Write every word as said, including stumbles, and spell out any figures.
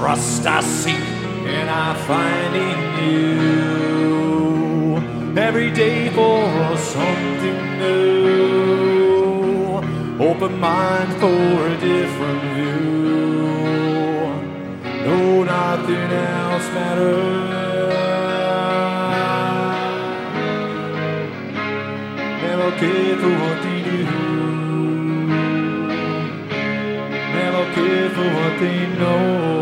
trust I seek and I find in you. Every day for something new. Open mind for a different view. No, nothing else matters. Never care for what they do. Never care for what they know.